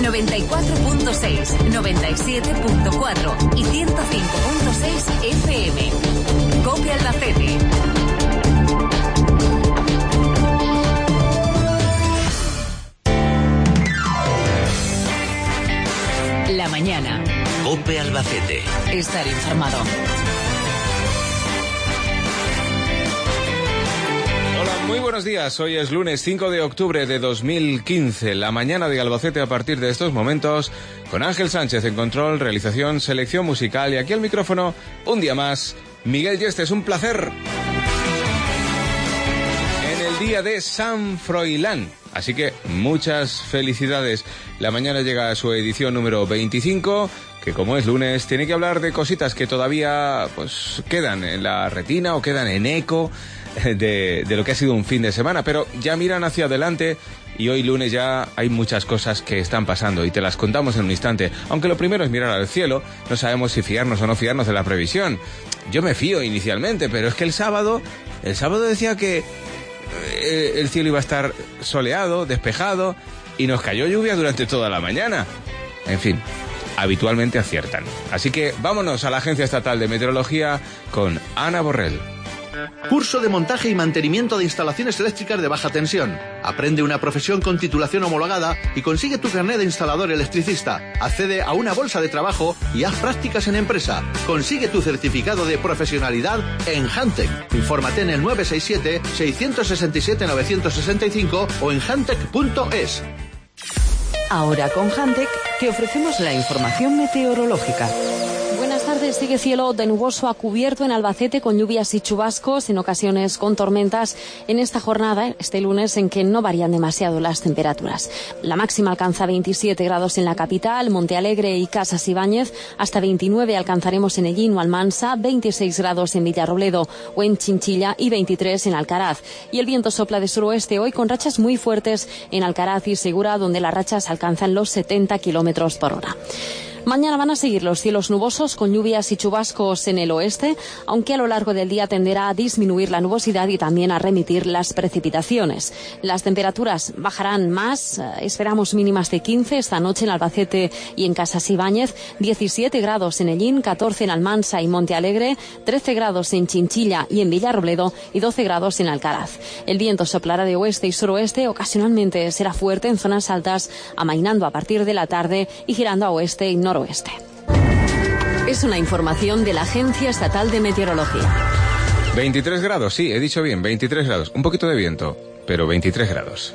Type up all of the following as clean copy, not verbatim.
94.6, 97.4 y 105.6 FM. COPE Albacete. La mañana. COPE Albacete. Estar informado. Muy buenos días, hoy es lunes 5 de octubre de 2015, la mañana de Albacete a partir de estos momentos, con Ángel Sánchez en control, realización, selección musical y aquí al micrófono, un día más, Miguel Yeste, es un placer. En el día de San Froilán, así que muchas felicidades. La mañana llega a su edición número 25, que como es lunes, tiene que hablar de cositas que todavía pues quedan en la retina o quedan en eco de lo que ha sido un fin de semana, pero ya miran hacia adelante y hoy lunes ya hay muchas cosas que están pasando y te las contamos en un instante, aunque lo primero es mirar al cielo. No sabemos si fiarnos o no fiarnos de la previsión. Yo me fío inicialmente, pero es que el sábado decía que el cielo iba a estar soleado, despejado, y nos cayó lluvia durante toda la mañana. En fin, habitualmente aciertan. Así que vámonos a la Agencia Estatal de Meteorología con Ana Borrell. Curso de montaje y mantenimiento de instalaciones eléctricas de baja tensión. Aprende una profesión con titulación homologada y consigue tu carnet de instalador electricista. Accede a una bolsa de trabajo y haz prácticas en empresa. Consigue tu certificado de profesionalidad en Hantec. Infórmate en el 967-667-965 o en hantec.es. Ahora con Hantec te ofrecemos la información meteorológica. Buenas tardes. Sigue cielo de nuboso a cubierto en Albacete con lluvias y chubascos, en ocasiones con tormentas en esta jornada, este lunes, en que no varían demasiado las temperaturas. La máxima alcanza 27 grados en la capital, Montealegre y Casas Ibáñez, hasta 29 alcanzaremos en Ellín o Almansa, 26 grados en Villarrobledo o en Chinchilla y 23 en Alcaraz. Y el viento sopla de suroeste hoy con rachas muy fuertes en Alcaraz y Segura, donde las rachas alcanzan los 70 kilómetros por hora. Mañana van a seguir los cielos nubosos con lluvias y chubascos en el oeste, aunque a lo largo del día tenderá a disminuir la nubosidad y también a remitir las precipitaciones. Las temperaturas bajarán más, esperamos mínimas de 15 esta noche en Albacete y en Casas Ibáñez, 17 grados en Ellín, 14 en Almansa y Montealegre, 13 grados en Chinchilla y en Villarrobledo y 12 grados en Alcaraz. El viento soplará de oeste y suroeste, ocasionalmente será fuerte en zonas altas, amainando a partir de la tarde y girando a oeste y noroeste. Es una información de la Agencia Estatal de Meteorología. 23 grados, sí, he dicho bien, 23 grados. Un poquito de viento, pero 23 grados.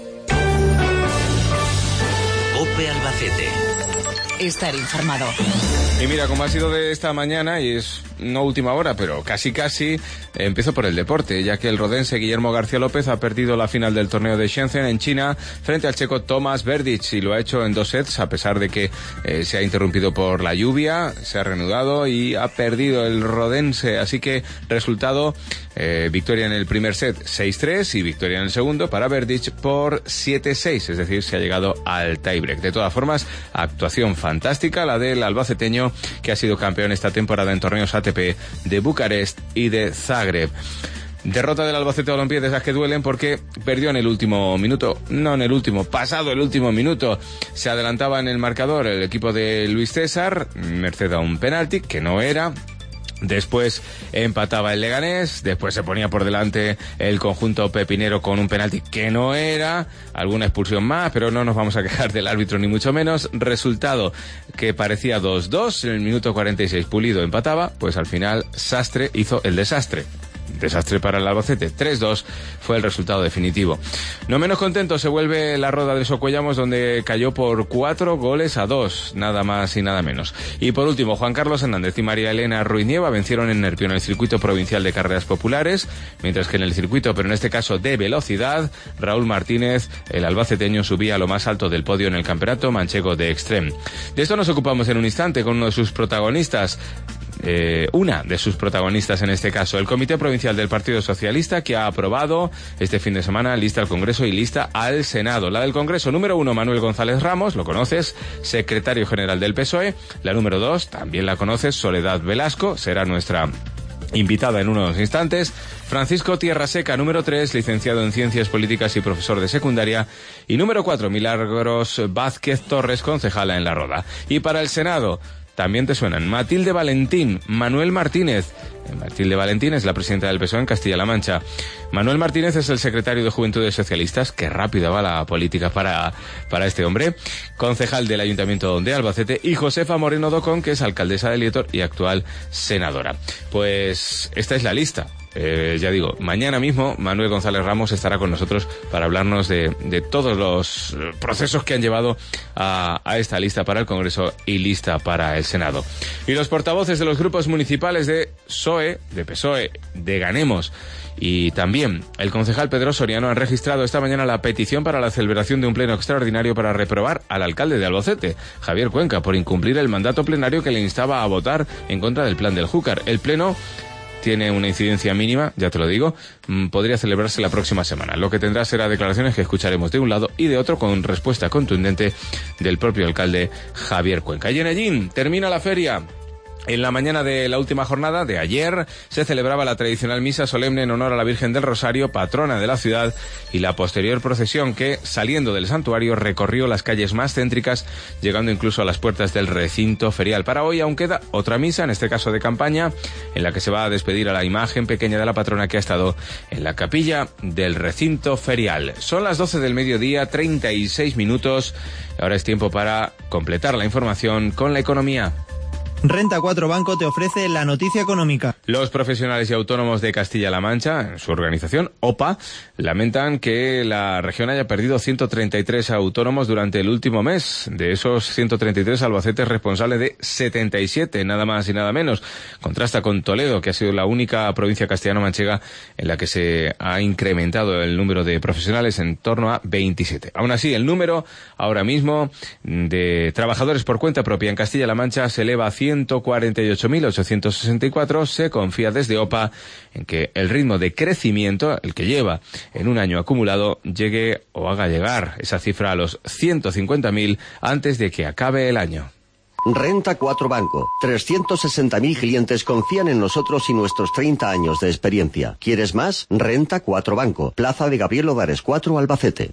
COPE Albacete. Estar informado. Y mira, como ha sido de esta mañana, y es no última hora, pero casi, empiezo por el deporte, ya que el rodense Guillermo García López ha perdido la final del torneo de Shenzhen en China frente al checo Tomáš Berdych, y lo ha hecho en 2 sets, a pesar de que se ha interrumpido por la lluvia, se ha reanudado y ha perdido el rodense. Así que resultado, victoria en el primer set 6-3 y victoria en el segundo para Berdych por 7-6, es decir, se ha llegado al tiebreak. De todas formas, actuación fantástica la del albaceteño, que ha sido campeón esta temporada en torneos ATP de Bucarest y de Zagreb. Derrota del Albacete Balompié de esas que duelen porque perdió en el último minuto, pasado el último minuto. Se adelantaba en el marcador el equipo de Luis César, merced a un penalti que no era. Después empataba el Leganés, después se ponía por delante el conjunto pepinero con un penalti que no era, alguna expulsión más, pero no nos vamos a quejar del árbitro ni mucho menos. Resultado que parecía 2-2, en el minuto 46 Pulido empataba, pues al final Sastre hizo el desastre. Desastre para el Albacete, 3-2 fue el resultado definitivo. No menos contento se vuelve la Roda de Socuellamos, donde cayó por 4-2, nada más y nada menos. Y por último, Juan Carlos Hernández y María Elena Ruiz-Nieva vencieron en Nervión en el circuito provincial de carreras populares, mientras que en el circuito, pero en este caso de velocidad, Raúl Martínez, el albaceteño, subía a lo más alto del podio en el campeonato manchego de Extreme. De esto nos ocupamos en un instante con uno de sus protagonistas. Una de sus protagonistas en este caso, el Comité Provincial del Partido Socialista, que ha aprobado este fin de semana lista al Congreso y lista al Senado. La del Congreso, número 1, Manuel González Ramos, lo conoces, secretario general del PSOE. La número 2, también la conoces, Soledad Velasco, será nuestra invitada en unos instantes. Francisco Tierraseca, número 3, licenciado en Ciencias Políticas y profesor de secundaria. Y número 4, Milagros Vázquez Torres, concejala en La Roda. Y para el Senado, también te suenan Matilde Valentín, Manuel Martínez. Matilde Valentín es la presidenta del PSOE en Castilla-La Mancha. Manuel Martínez es el secretario de Juventudes Socialistas. Qué rápida va la política para este hombre. Concejal del Ayuntamiento de Albacete. Y Josefa Moreno Docón, que es alcaldesa de Lietor y actual senadora. Pues esta es la lista. Ya digo, mañana mismo Manuel González Ramos estará con nosotros para hablarnos de todos los procesos que han llevado a esta lista para el Congreso y lista para el Senado. Y los portavoces de los grupos municipales de PSOE, de Ganemos y también el concejal Pedro Soriano han registrado esta mañana la petición para la celebración de un pleno extraordinario para reprobar al alcalde de Albacete, Javier Cuenca, por incumplir el mandato plenario que le instaba a votar en contra del plan del Júcar. El pleno tiene una incidencia mínima, ya te lo digo, podría celebrarse la próxima semana. Lo que tendrá será declaraciones que escucharemos de un lado y de otro con respuesta contundente del propio alcalde Javier Cuenca. Y en Ellín termina la feria. En la mañana de la última jornada de ayer se celebraba la tradicional misa solemne en honor a la Virgen del Rosario, patrona de la ciudad, y la posterior procesión que, saliendo del santuario, recorrió las calles más céntricas, llegando incluso a las puertas del recinto ferial. Para hoy aún queda otra misa, en este caso de campaña, en la que se va a despedir a la imagen pequeña de la patrona que ha estado en la capilla del recinto ferial. Son las 12 del mediodía, 36 minutos. Ahora es tiempo para completar la información con la economía. Renta 4 Banco te ofrece la noticia económica. Los profesionales y autónomos de Castilla-La Mancha, en su organización, OPA, lamentan que la región haya perdido 133 autónomos durante el último mes. De esos 133, Albacete es responsable de 77, nada más y nada menos. Contrasta con Toledo, que ha sido la única provincia castellano-manchega en la que se ha incrementado el número de profesionales en torno a 27. Aún así, el número ahora mismo de trabajadores por cuenta propia en Castilla-La Mancha se eleva a 148.864, se confía desde OPA en que el ritmo de crecimiento, el que lleva en un año acumulado, llegue o haga llegar esa cifra a los 150.000 antes de que acabe el año. Renta 4 Banco. 360.000 clientes confían en nosotros y nuestros 30 años de experiencia. ¿Quieres más? Renta 4 Banco. Plaza de Gabriel Odares 4, Albacete.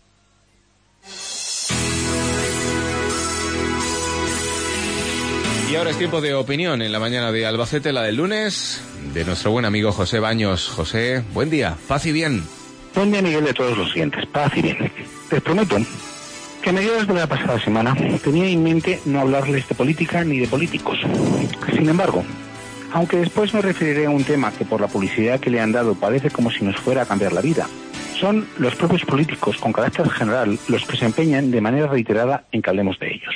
Y ahora es tiempo de opinión en la mañana de Albacete, la del lunes, de nuestro buen amigo José Baños. José, buen día, paz y bien. Buen día, Miguel, de todos los siguientes, paz y bien. Les prometo que a mediados de la pasada semana tenía en mente no hablarles de política ni de políticos. Sin embargo, aunque después me referiré a un tema que por la publicidad que le han dado parece como si nos fuera a cambiar la vida, son los propios políticos con carácter general los que se empeñan de manera reiterada en que hablemos de ellos.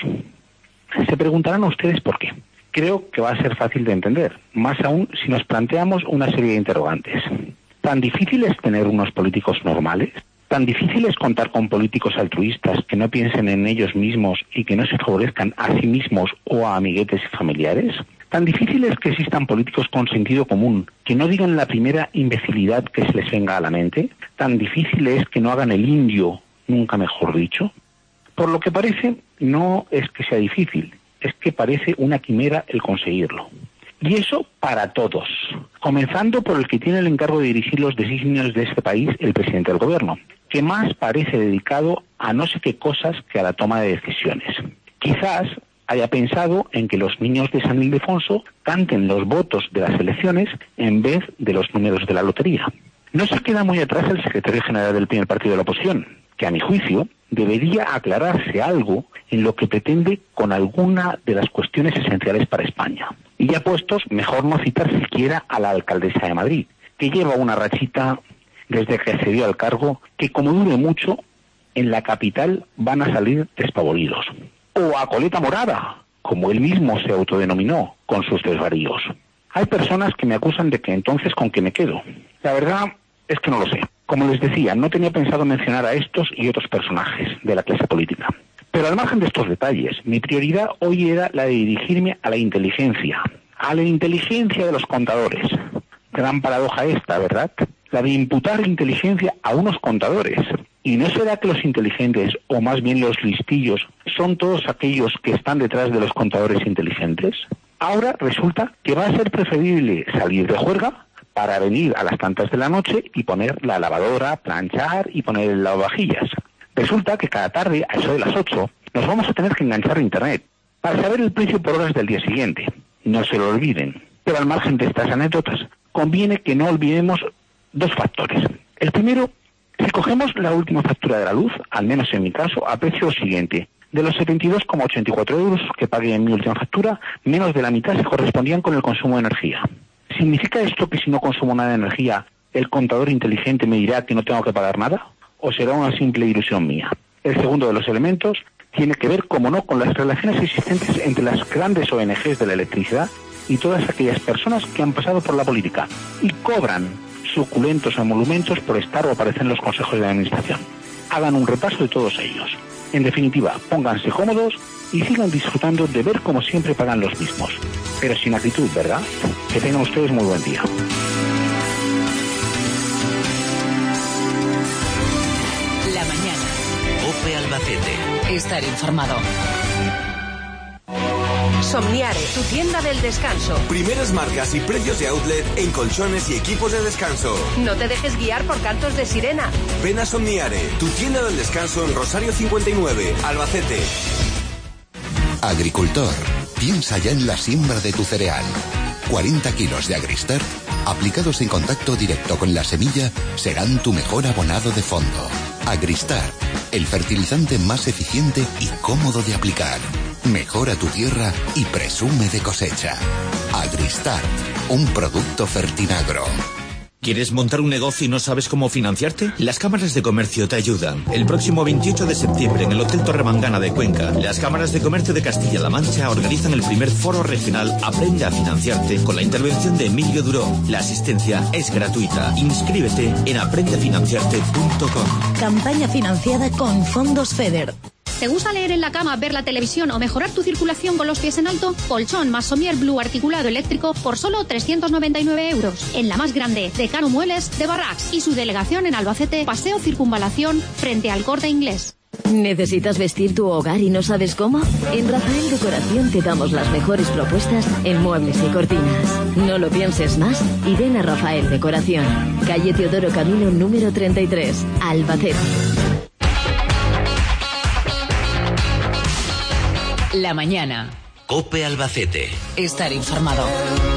Se preguntarán ustedes por qué. Creo que va a ser fácil de entender, más aún si nos planteamos una serie de interrogantes. ¿Tan difícil es tener unos políticos normales? ¿Tan difícil es contar con políticos altruistas que no piensen en ellos mismos y que no se favorezcan a sí mismos o a amiguetes y familiares? ¿Tan difícil es que existan políticos con sentido común que no digan la primera imbecilidad que se les venga a la mente? ¿Tan difícil es que no hagan el indio, nunca mejor dicho? Por lo que parece, no es que sea difícil, es que parece una quimera el conseguirlo. Y eso para todos, comenzando por el que tiene el encargo de dirigir los designios de este país, el presidente del gobierno, que más parece dedicado a no sé qué cosas que a la toma de decisiones. Quizás haya pensado en que los niños de San Ildefonso canten los votos de las elecciones en vez de los números de la lotería. No se queda muy atrás el secretario general del primer partido de la oposición, que a mi juicio debería aclararse algo en lo que pretende con alguna de las cuestiones esenciales para España. Y ya puestos, mejor no citar siquiera a la alcaldesa de Madrid, que lleva una rachita desde que accedió al cargo, que como dure mucho, en la capital van a salir despavoridos. O a Coleta Morada, como él mismo se autodenominó, con sus desvaríos. Hay personas que me acusan de que entonces con qué me quedo. La verdad es que no lo sé. Como les decía, no tenía pensado mencionar a estos y otros personajes de la clase política. Pero al margen de estos detalles, mi prioridad hoy era la de dirigirme a la inteligencia de los contadores. Gran paradoja esta, ¿verdad? La de imputar inteligencia a unos contadores. ¿Y no será que los inteligentes, o más bien los listillos, son todos aquellos que están detrás de los contadores inteligentes? Ahora resulta que va a ser preferible salir de juerga para venir a las tantas de la noche y poner la lavadora, planchar y poner el lavavajillas. Resulta que cada tarde, a eso de las 8, nos vamos a tener que enganchar a Internet para saber el precio por horas del día siguiente. No se lo olviden. Pero al margen de estas anécdotas, conviene que no olvidemos dos factores. El primero, si cogemos la última factura de la luz, al menos en mi caso, aprecio lo siguiente. De los 72,84 euros que pagué en mi última factura, menos de la mitad se correspondían con el consumo de energía. ¿Significa esto que si no consumo nada de energía, el contador inteligente me dirá que no tengo que pagar nada? ¿O será una simple ilusión mía? El segundo de los elementos tiene que ver, como no, con las relaciones existentes entre las grandes ONGs de la electricidad y todas aquellas personas que han pasado por la política y cobran suculentos emolumentos por estar o aparecer en los consejos de la administración. Hagan un repaso de todos ellos. En definitiva, pónganse cómodos y sigan disfrutando de ver cómo siempre pagan los mismos. Pero sin actitud, ¿verdad? Que tengan ustedes muy buen día. La mañana. COPE Albacete. Estar informado. Somniare, tu tienda del descanso. Primeras marcas y precios de outlet en colchones y equipos de descanso. No te dejes guiar por cantos de sirena. Ven a Somniare, tu tienda del descanso en Rosario 59, Albacete. Agricultor, piensa ya en la siembra de tu cereal. 40 kilos de Agristart, aplicados en contacto directo con la semilla, serán tu mejor abonado de fondo. Agristart, el fertilizante más eficiente y cómodo de aplicar. Mejora tu tierra y presume de cosecha. Agristart, un producto Fertinagro. ¿Quieres montar un negocio y no sabes cómo financiarte? Las cámaras de comercio te ayudan. El próximo 28 de septiembre en el Hotel Torremangana de Cuenca, las cámaras de comercio de Castilla-La Mancha organizan el primer foro regional Aprende a financiarte con la intervención de Emilio Duró. La asistencia es gratuita. Inscríbete en aprendefinanciarte.com. Campaña financiada con fondos FEDER. ¿Te gusta leer en la cama, ver la televisión o mejorar tu circulación con los pies en alto? Colchón más Sommier Blue articulado eléctrico por solo 399 euros. En la más grande, Decano Muebles de Barracks y su delegación en Albacete, Paseo Circunvalación, frente al Corte Inglés. ¿Necesitas vestir tu hogar y no sabes cómo? En Rafael Decoración te damos las mejores propuestas en muebles y cortinas. No lo pienses más y ven a Rafael Decoración. Calle Teodoro Camino número 33, Albacete. La mañana. COPE Albacete. Estar informado.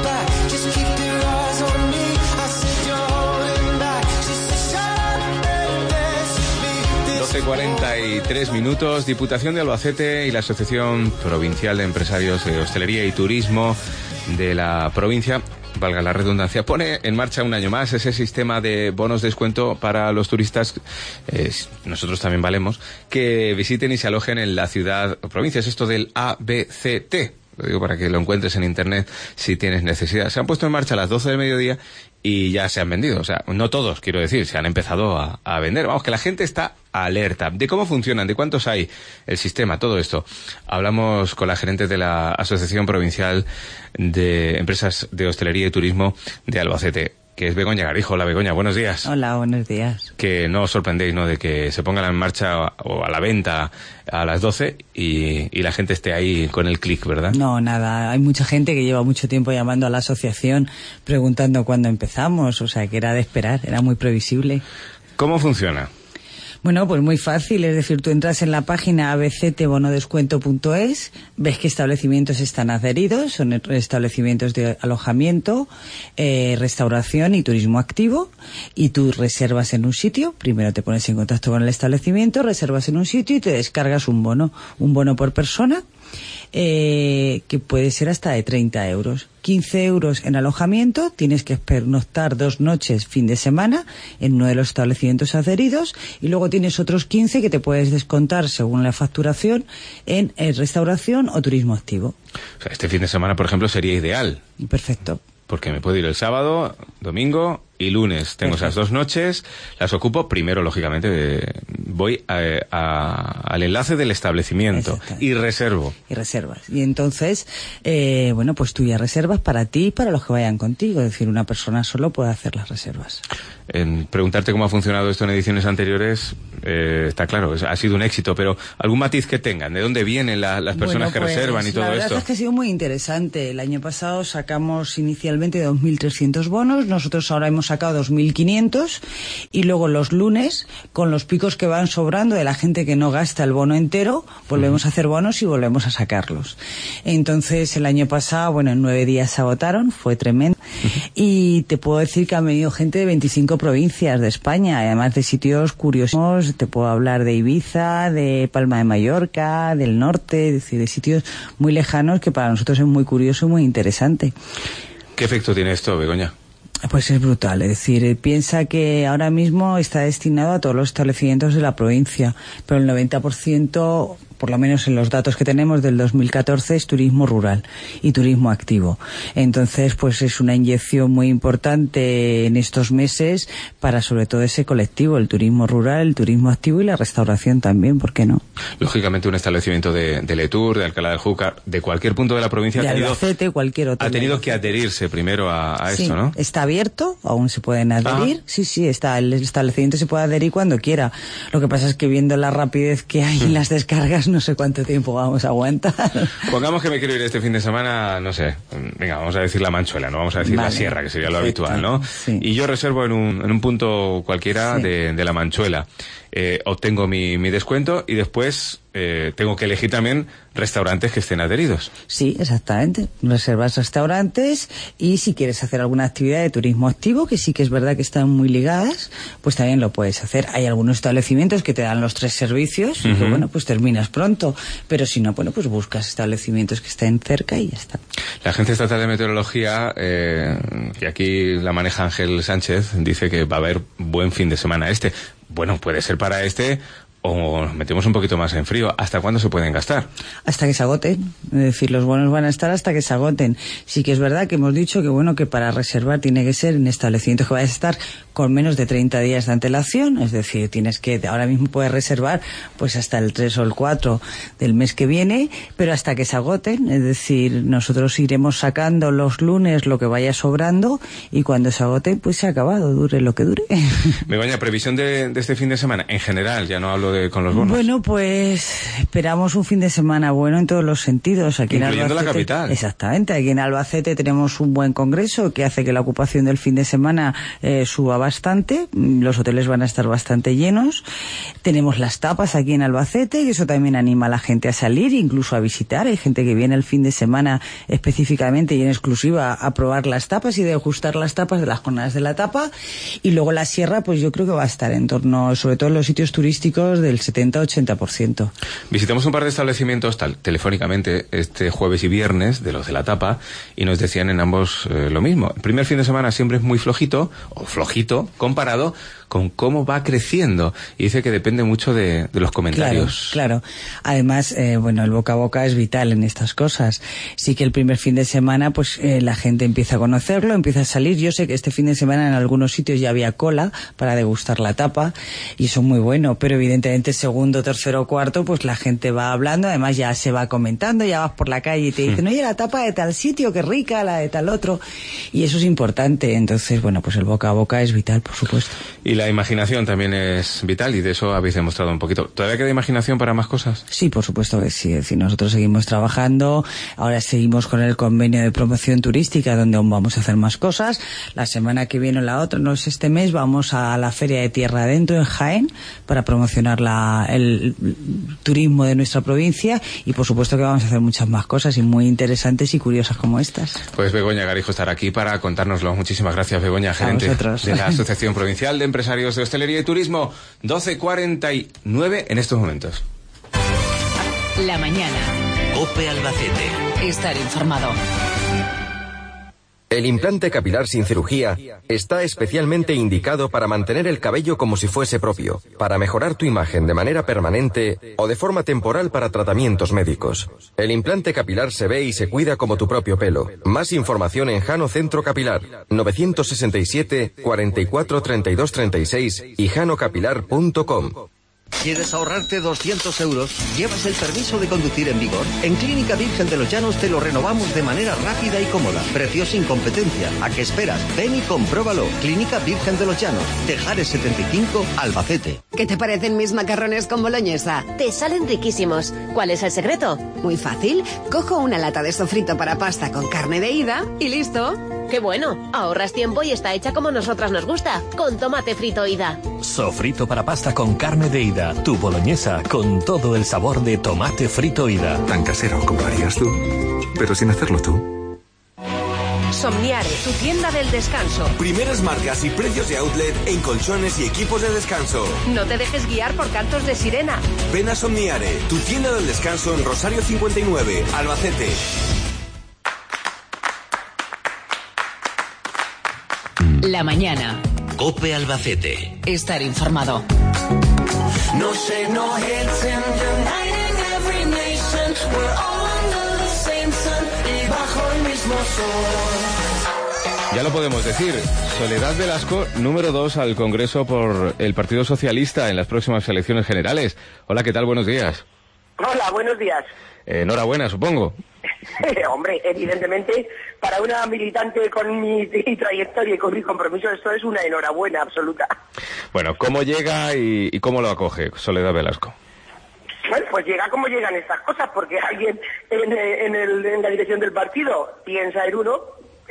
12:43 minutos. Diputación de Albacete y la Asociación Provincial de Empresarios de Hostelería y Turismo de la provincia, valga la redundancia, pone en marcha un año más ese sistema de bonos de descuento para los turistas, nosotros también valemos, que visiten y se alojen en la ciudad o provincia. Es esto del ABCT. Lo digo para que lo encuentres en internet si tienes necesidad. Se han puesto en marcha a las 12 del mediodía y ya se han vendido. O sea, no todos, quiero decir, se han empezado a vender. Vamos, que la gente está alerta de cómo funcionan, de cuántos hay, el sistema, todo esto. Hablamos con la gerente de la Asociación Provincial de Empresas de Hostelería y Turismo de Albacete, que es Begoña Garijo. Hola, Begoña, buenos días. Hola, buenos días. Que no os sorprendéis, ¿no?, de que se pongan en marcha o a la venta a las 12 y la gente esté ahí con el clic, ¿verdad? No, nada. Hay mucha gente que lleva mucho tiempo llamando a la asociación preguntando cuándo empezamos, o sea, que era de esperar, era muy previsible. ¿Cómo funciona? Bueno, pues muy fácil, es decir, tú entras en la página abctbonodescuento.es, ves qué establecimientos están adheridos, son establecimientos de alojamiento, restauración y turismo activo, y tú reservas en un sitio, primero te pones en contacto con el establecimiento, reservas en un sitio y te descargas un bono por persona, que puede ser hasta de 30 euros. 15 euros en alojamiento, tienes que pernoctar 2 noches fin de semana en uno de los establecimientos adheridos, y luego tienes otros 15 que te puedes descontar según la facturación en restauración o turismo activo. O sea, este fin de semana, por ejemplo, sería ideal. Perfecto. Porque me puedo ir el sábado, domingo y lunes. Tengo esas 2 noches, las ocupo. Primero, lógicamente, voy al enlace del establecimiento y reservo. Y reservas. Y entonces, bueno, pues tú ya reservas para ti y para los que vayan contigo. Es decir, una persona solo puede hacer las reservas. En preguntarte cómo ha funcionado esto en ediciones anteriores, está claro, ha sido un éxito, pero algún matiz que tengan, ¿de dónde vienen las personas que reservan y todo esto? La verdad es que ha sido muy interesante. El año pasado sacamos inicialmente 2.300 bonos, nosotros ahora hemos sacado 2.500 y luego los lunes, con los picos que van sobrando de la gente que no gasta el bono entero, volvemos a hacer bonos y volvemos a sacarlos. Entonces el año pasado, bueno, en 9 días se agotaron, fue tremendo. Y te puedo decir que ha venido gente de 25 provincias de España, además de sitios curiosos. Te puedo hablar de Ibiza, de Palma de Mallorca, del norte, es decir, de sitios muy lejanos que para nosotros es muy curioso y muy interesante. ¿Qué efecto tiene esto, Begoña? Pues es brutal, es decir, piensa que ahora mismo está destinado a todos los establecimientos de la provincia, pero el 90%, por lo menos en los datos que tenemos del 2014, es turismo rural y turismo activo. Entonces, pues es una inyección muy importante en estos meses para sobre todo ese colectivo, el turismo rural, el turismo activo y la restauración también, ¿por qué no? Lógicamente un establecimiento de Letur, de Alcalá del Júcar, de cualquier punto de la provincia de Albacete, cualquier otro. Ha tenido que adherirse primero a sí, esto, ¿no? Está abierto, aún se pueden adherir. Sí, está, el establecimiento se puede adherir cuando quiera. Lo que pasa es que viendo la rapidez que hay en las descargas, no sé cuánto tiempo vamos a aguantar. Pongamos que me quiero ir este fin de semana, no sé, venga, vamos a decir la Manchuela, no vamos a decir la Sierra, que sería lo habitual, ¿no? Sí. Y yo reservo en un punto cualquiera de la Manchuela. Obtengo mi descuento y después tengo que elegir también restaurantes que estén adheridos. Sí, exactamente. Reservas restaurantes y si quieres hacer alguna actividad de turismo activo, que sí que es verdad que están muy ligadas, pues también lo puedes hacer. Hay algunos establecimientos que te dan los 3 servicios y que, bueno, pues terminas pronto. Pero si no, bueno, pues buscas establecimientos que estén cerca y ya está. La Agencia Estatal de Meteorología, que aquí la maneja Ángel Sánchez, dice que va a haber buen fin de semana este. Bueno, puede ser para este o nos metemos un poquito más en frío. ¿Hasta cuándo se pueden gastar? Hasta que se agoten. Es decir, los bonos van a estar hasta que se agoten. Sí que es verdad que hemos dicho que bueno, que para reservar tiene que ser en establecimientos que vayas a estar con menos de 30 días de antelación. Es decir, tienes que, ahora mismo puedes reservar pues hasta el 3 o el 4 del mes que viene, pero hasta que se agoten. Es decir, nosotros iremos sacando los lunes lo que vaya sobrando y cuando se agote, pues se ha acabado, dure lo que dure. Begoña, previsión de este fin de semana, en general, ya no hablo con los bonos. Bueno, pues esperamos un fin de semana bueno en todos los sentidos. Aquí incluyendo en Albacete, la capital. Exactamente, aquí en Albacete tenemos un buen congreso que hace que la ocupación del fin de semana suba bastante. Los hoteles van a estar bastante llenos. Tenemos las tapas aquí en Albacete y eso también anima a la gente a salir, incluso a visitar. Hay gente que viene el fin de semana específicamente y en exclusiva a probar las tapas y degustar las tapas de las jornadas de la tapa. Y luego la sierra, pues yo creo que va a estar en torno, sobre todo en los sitios turísticos, del 70-80%. Visitamos un par de establecimientos telefónicamente este jueves y viernes de los de la tapa y nos decían en ambos lo mismo. El primer fin de semana siempre es muy flojito comparado con cómo va creciendo y dice que depende mucho de los comentarios. Claro. Además, bueno, el boca a boca es vital en estas cosas. Sí que el primer fin de semana pues la gente empieza a conocerlo, empieza a salir. Yo sé que este fin de semana en algunos sitios ya había cola para degustar la tapa y eso es muy bueno, pero evidentemente segundo, tercero, cuarto pues la gente va hablando, además ya se va comentando, ya vas por la calle y te dicen, oye, la tapa de tal sitio, qué rica, la de tal otro, y eso es importante. Entonces, bueno, pues el boca a boca es vital, por supuesto. Y la imaginación también es vital y de eso habéis demostrado un poquito. ¿Todavía queda imaginación para más cosas? Sí, por supuesto que sí. Es decir, nosotros seguimos trabajando, ahora seguimos con el convenio de promoción turística donde aún vamos a hacer más cosas. La semana que viene o la otra, no es este mes, vamos a la Feria de Tierra Adentro en Jaén para promocionar el turismo de nuestra provincia y por supuesto que vamos a hacer muchas más cosas y muy interesantes y curiosas como estas. Pues Begoña Garijo estará aquí para contárnoslo. Muchísimas gracias, Begoña, gerente de la Asociación Provincial de Empresarios de Hostelería y Turismo. 12:49 en estos momentos. La mañana. COPE Albacete. Estar informado. El implante capilar sin cirugía está especialmente indicado para mantener el cabello como si fuese propio, para mejorar tu imagen de manera permanente o de forma temporal para tratamientos médicos. El implante capilar se ve y se cuida como tu propio pelo. Más información en Jano Centro Capilar, 967 44 32 36 y janocapilar.com. ¿Quieres ahorrarte 200 euros? ¿Llevas el permiso de conducir en vigor? En Clínica Virgen de los Llanos te lo renovamos de manera rápida y cómoda. Precio sin competencia. ¿A qué esperas? Ven y compruébalo. Clínica Virgen de los Llanos. Tejares 75, Albacete. ¿Qué te parecen mis macarrones con boloñesa? Te salen riquísimos. ¿Cuál es el secreto? Muy fácil. Cojo una lata de sofrito para pasta con carne de ida y listo. ¡Qué bueno! Ahorras tiempo y está hecha como nosotras nos gusta, con tomate frito ida. Sofrito para pasta con carne de ida. Tu boloñesa con todo el sabor de tomate frito ida. Tan casero como lo harías tú, pero sin hacerlo tú. Somniare, tu tienda del descanso. Primeras marcas y precios de outlet en colchones y equipos de descanso. No te dejes guiar por cantos de sirena. Ven a Somniare, tu tienda del descanso en Rosario 59, Albacete. La mañana. COPE Albacete. Estar informado. No shade, no hate, uniting every nation. We're all under the same sun y bajo el mismo sol. Ya lo podemos decir, Soledad Velasco, número 2 al Congreso por el Partido Socialista en las próximas elecciones generales. Hola, ¿qué tal? Buenos días. Hola, buenos días. Enhorabuena, supongo. Hombre, evidentemente, para una militante con mi trayectoria y con mi compromiso, esto es una enhorabuena absoluta. Bueno, ¿cómo llega y cómo lo acoge Soledad Velasco? Bueno, pues llega como llegan estas cosas, porque alguien en la dirección del partido piensa en uno,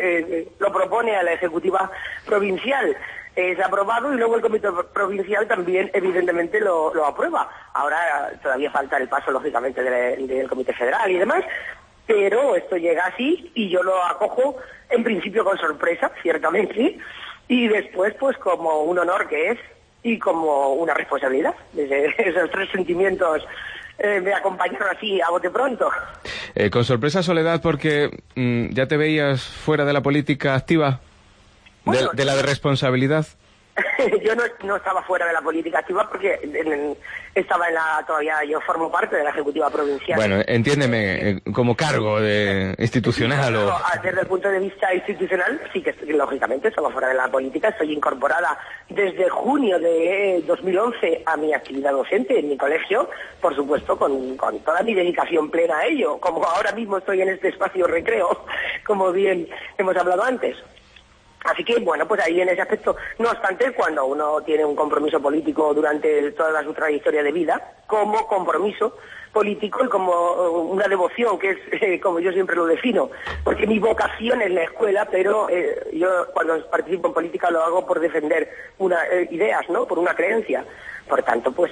lo propone a la Ejecutiva Provincial, es aprobado y luego el Comité Provincial también evidentemente lo aprueba. Ahora todavía falta el paso, lógicamente, del Comité Federal y demás, pero esto llega así y yo lo acojo en principio con sorpresa, ciertamente, y después pues como un honor que es y como una responsabilidad. Desde esos tres sentimientos me acompañaron así a bote pronto. Con sorpresa, Soledad, porque ya te veías fuera de la política activa, bueno, de la de responsabilidad. Yo no estaba fuera de la política activa porque estaba todavía yo formo parte de la Ejecutiva Provincial. Bueno, entiéndeme, como cargo institucional o... Desde el punto de vista institucional, sí que lógicamente estaba fuera de la política. Estoy incorporada desde junio de 2011 a mi actividad docente en mi colegio, por supuesto, con toda mi dedicación plena a ello, como ahora mismo estoy en este espacio recreo, como bien hemos hablado antes. Así que, bueno, pues ahí en ese aspecto, no obstante, cuando uno tiene un compromiso político durante toda su trayectoria de vida, como compromiso político y como una devoción, que es como yo siempre lo defino, porque mi vocación es la escuela, pero yo cuando participo en política lo hago por defender ideas, ¿no?, por una creencia. Por tanto, pues...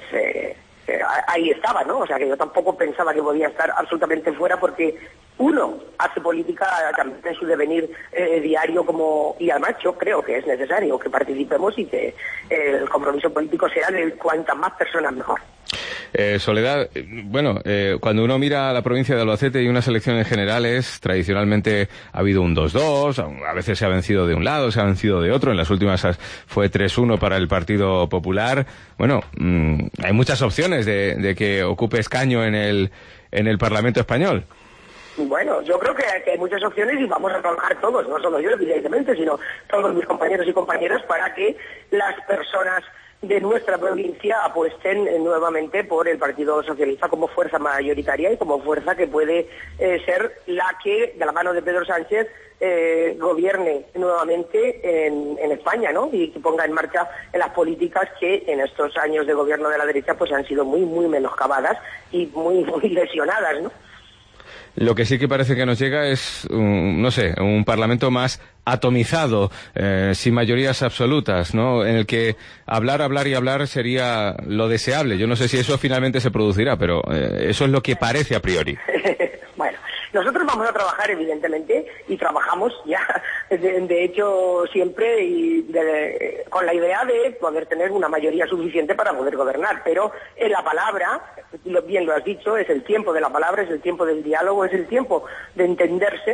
ahí estaba, ¿no? O sea, que yo tampoco pensaba que podía estar absolutamente fuera porque uno hace política también en su devenir diario y además yo creo que es necesario que participemos y que el compromiso político sea de cuantas más personas mejor. Soledad, bueno, cuando uno mira la provincia de Albacete y unas elecciones generales, tradicionalmente ha habido un 2-2, a veces se ha vencido de un lado, se ha vencido de otro, en las últimas fue 3-1 para el Partido Popular. Bueno, hay muchas opciones de que ocupe escaño en el Parlamento español. Bueno, yo creo que hay muchas opciones y vamos a trabajar todos, no solo yo evidentemente, sino todos mis compañeros y compañeras para que las personas de nuestra provincia apuesten nuevamente por el Partido Socialista como fuerza mayoritaria y como fuerza que puede ser la que, de la mano de Pedro Sánchez, gobierne nuevamente en España, ¿no? Y que ponga en marcha las políticas que en estos años de gobierno de la derecha pues han sido muy, muy menoscabadas y muy, muy lesionadas, ¿no? Lo que sí que parece que nos llega es, no sé, un Parlamento más atomizado, sin mayorías absolutas, ¿no? En el que hablar y hablar sería lo deseable. Yo no sé si eso finalmente se producirá, pero eso es lo que parece a priori. Bueno, nosotros vamos a trabajar, evidentemente, y trabajamos ya, de hecho, siempre con la idea de poder tener una mayoría suficiente para poder gobernar. Pero en la palabra, bien lo has dicho, es el tiempo de la palabra, es el tiempo del diálogo, es el tiempo de entenderse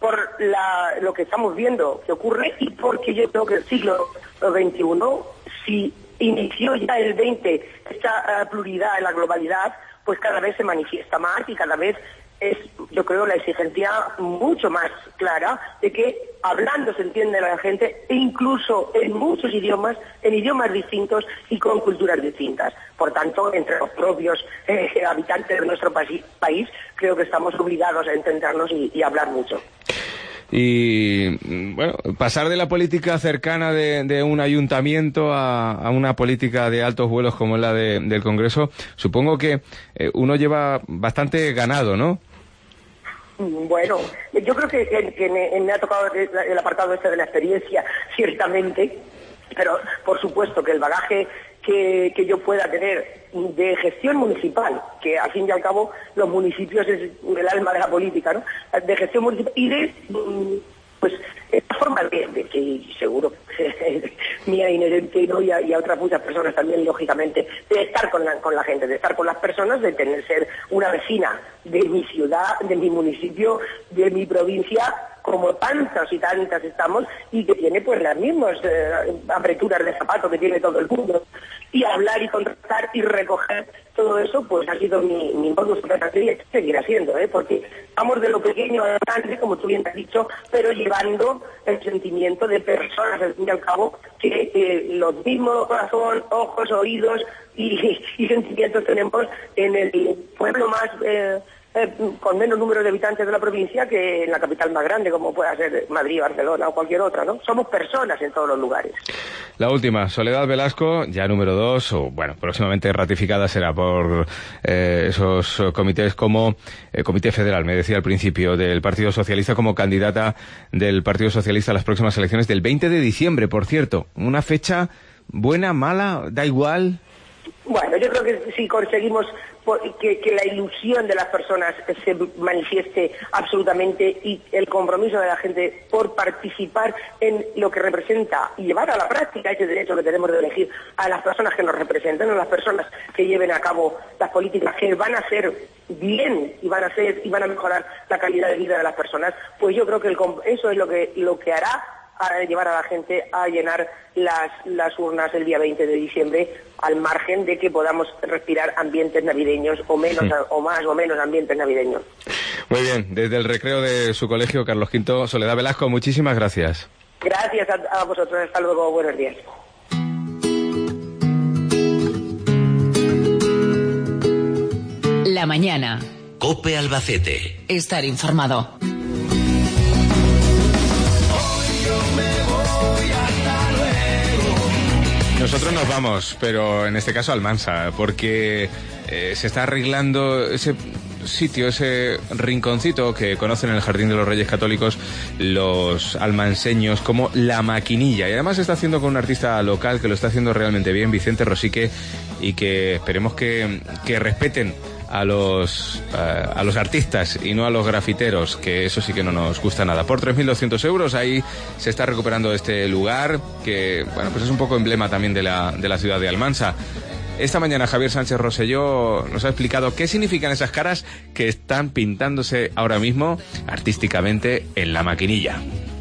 por lo que estamos viendo que ocurre y porque yo creo que el siglo XXI, si inició ya el XX esta pluralidad en la globalidad, pues cada vez se manifiesta más y cada vez es, yo creo, la exigencia mucho más clara de que hablando se entiende a la gente, e incluso en muchos idiomas, en idiomas distintos y con culturas distintas. Por tanto, entre los propios habitantes de nuestro país, creo que estamos obligados a entendernos y hablar mucho. Y bueno, pasar de la política cercana de un ayuntamiento a una política de altos vuelos como es la del Congreso, supongo que uno lleva bastante ganado, ¿no? Bueno, yo creo que me ha tocado el apartado este de la experiencia, ciertamente, pero por supuesto que el bagaje que yo pueda tener de gestión municipal, que al fin y al cabo los municipios es el alma de la política, ¿no? De gestión municipal y de, pues, esta forma de que seguro mía inherente, ¿no? y a otras muchas personas también, lógicamente, de estar con la gente, de estar con las personas, de ser una vecina de mi ciudad, de mi municipio, de mi provincia, como tantas y tantas estamos, y que tiene pues las mismas apreturas de zapato que tiene todo el mundo. Y hablar y contratar y recoger todo eso, pues ha sido mi modus operandi y seguirá siendo, porque vamos de lo pequeño a lo grande, como tú bien has dicho, pero llevando el sentimiento de personas, al fin y al cabo, que los mismos corazón, ojos, oídos y sentimientos tenemos en el pueblo más con menos número de habitantes de la provincia que en la capital más grande, como pueda ser Madrid, Barcelona o cualquier otra, ¿no? Somos personas en todos los lugares. La última, Soledad Velasco, ya número 2, o bueno, próximamente ratificada será por esos comités como Comité Federal, me decía al principio, del Partido Socialista, como candidata del Partido Socialista a las próximas elecciones del 20 de diciembre, por cierto. Una fecha buena, mala, da igual. Bueno, yo creo que si conseguimos que la ilusión de las personas se manifieste absolutamente y el compromiso de la gente por participar en lo que representa y llevar a la práctica ese derecho que tenemos de elegir a las personas que nos representan, a las personas que lleven a cabo las políticas que van a hacer bien y van a mejorar la calidad de vida de las personas, pues yo creo que eso es lo que hará a llevar a la gente a llenar las urnas el día 20 de diciembre, al margen de que podamos respirar ambientes navideños o menos o más o menos ambientes navideños. Muy bien, desde el recreo de su colegio, Carlos V, Soledad Velasco, muchísimas gracias. Gracias a vosotros, hasta luego, buenos días. La mañana. COPE Albacete. Estar informado. Nosotros nos vamos, pero en este caso a Almansa, porque se está arreglando ese sitio, ese rinconcito que conocen en el Jardín de los Reyes Católicos los almanseños como La Maquinilla. Y además se está haciendo con un artista local que lo está haciendo realmente bien, Vicente Rosique, y que esperemos que respeten a los artistas y no a los grafiteros, que eso sí que no nos gusta nada. Por 3.200 euros ahí se está recuperando este lugar que, bueno, pues es un poco emblema también de la ciudad de Almansa. Esta mañana Javier Sánchez Rosselló nos ha explicado qué significan esas caras que están pintándose ahora mismo artísticamente en La Maquinilla.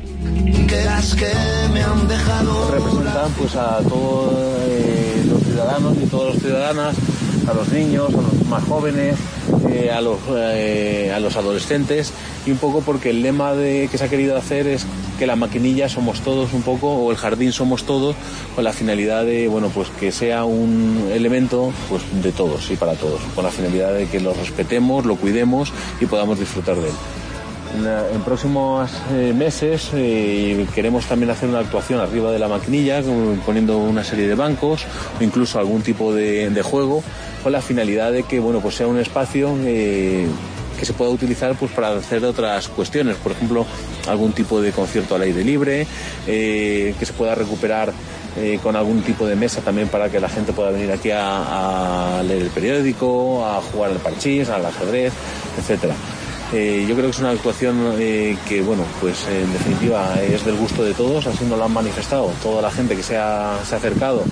Representan pues a todos los ciudadanos y todas las ciudadanas, a los niños, a los más jóvenes, a los adolescentes, y un poco porque el lema que se ha querido hacer es que La Maquinilla somos todos un poco, o el jardín somos todos, con la finalidad de, bueno, pues que sea un elemento pues de todos y para todos, con la finalidad de que lo respetemos, lo cuidemos y podamos disfrutar de él. En próximos meses queremos también hacer una actuación arriba de La Maquinilla, poniendo una serie de bancos o incluso algún tipo de juego, con la finalidad de que, bueno, pues sea un espacio que se pueda utilizar pues para hacer otras cuestiones, por ejemplo algún tipo de concierto al aire libre, que se pueda recuperar con algún tipo de mesa también para que la gente pueda venir aquí a leer el periódico, a jugar al parchís, al ajedrez, etcétera. Yo creo que es una actuación que, bueno, pues en definitiva es del gusto de todos, así nos lo han manifestado toda la gente que se ha acercado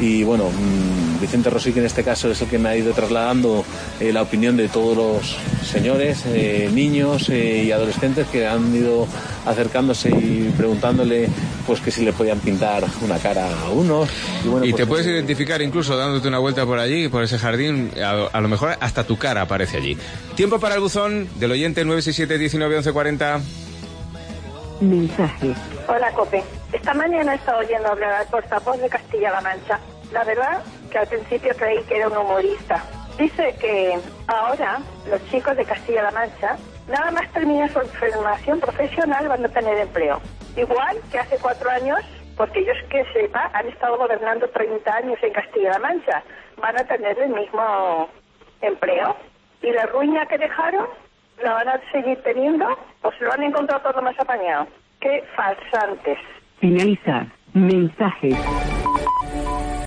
y bueno, Vicente Rosique en este caso es el que me ha ido trasladando la opinión de todos los señores, niños y adolescentes que han ido acercándose y preguntándole pues que si le podían pintar una cara a unos. Y, bueno, y pues, te puedes identificar incluso dándote una vuelta por allí, por ese jardín, a lo mejor hasta tu cara aparece allí. Tiempo para el buzón del oyente 967 19 11 40. Mensaje. Hola, Cope. Esta mañana he estado oyendo hablar al portavoz de Castilla-La Mancha. La verdad que al principio creí que era un humorista. Dice que ahora los chicos de Castilla-La Mancha, nada más terminan su formación profesional, van a tener empleo. Igual que hace 4 años, porque ellos que sepa, han estado gobernando 30 años en Castilla-La Mancha. Van a tener el mismo empleo. Y la ruina que dejaron, ¿la van a seguir teniendo o se lo han encontrado todo más apañado? ¡Qué farsantes! Finalizar. Mensajes.